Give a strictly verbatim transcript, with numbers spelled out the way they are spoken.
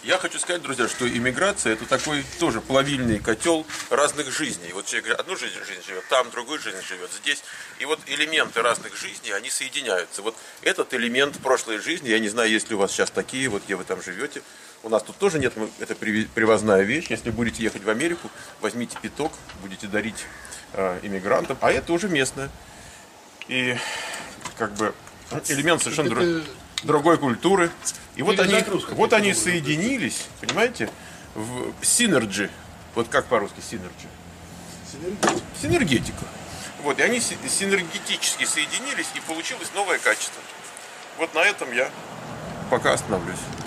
Я хочу сказать, друзья, что иммиграция — это такой тоже плавильный котел разных жизней. Вот человек одну жизнь, жизнь живет, там другую жизнь живет, здесь. И вот элементы разных жизней, они соединяются. Вот этот элемент прошлой жизни, я не знаю, есть ли у вас сейчас такие, вот где вы там живете. У нас тут тоже нет, это привозная вещь. Если будете ехать в Америку, возьмите пяток, будете дарить э, иммигрантам, а это уже местное. И как бы элемент совершенно другой. Другой культуры. И вот они, вот они соединились, понимаете, в синерджи. Вот как по-русски синерджи? Синергетика. Синергетика. Вот, и они синергетически соединились, и получилось новое качество. Вот на этом я пока остановлюсь.